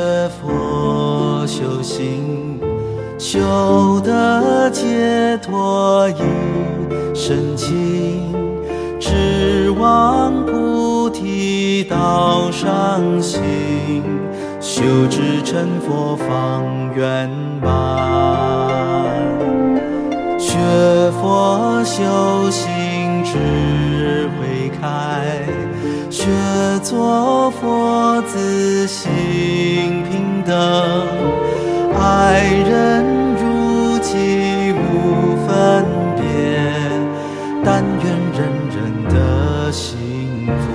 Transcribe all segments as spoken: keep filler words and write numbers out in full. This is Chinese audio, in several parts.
佛修行，修得解脱一身轻，只往菩提道上行，修至成佛方圆满。学佛修行智慧开，学做佛自性平等，爱人如己无分别，但愿人人的幸福。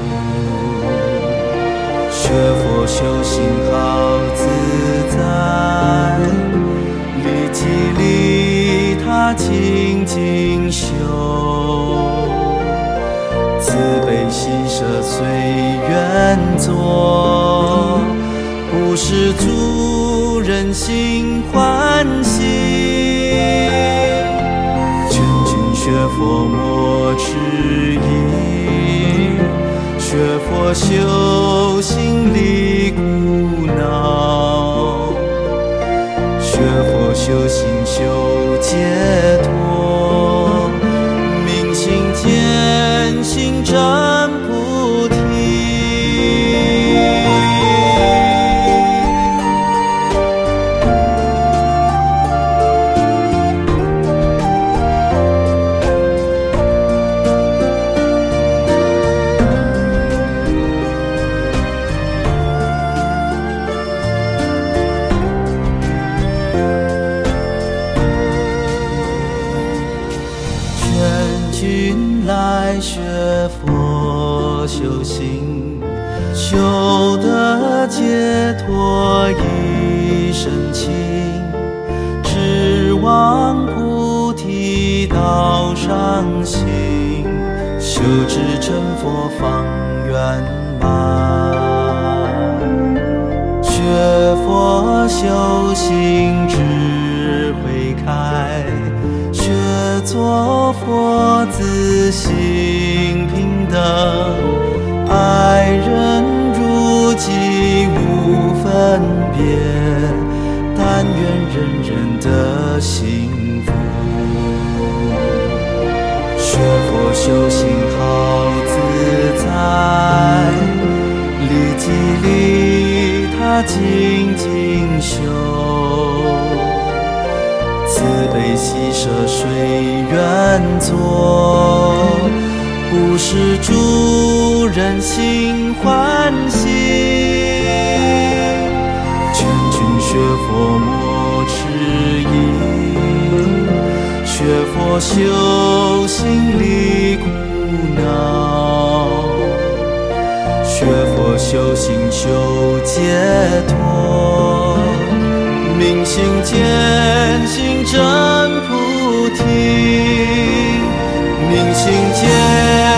学佛修行好自在，利己利他清净修，慈悲喜舍随缘做，不使诸人心欢喜。劝君学佛莫迟疑，学佛修行离苦恼，学佛修行修解脱，明心见性真菩提。君来学佛修行，修得解脱一身轻，只往菩提道上行，修至成佛方圆满。学佛修行智慧开，学做佛自性平等，爱人如己无分别，但愿人人的幸福。学佛修行好自在，利己利他精进修，慈悲喜舍随缘做，不使诸人心欢喜。劝君学佛莫迟疑，学佛修行离苦恼，学佛修行修解脱，明心见性真菩提，明心见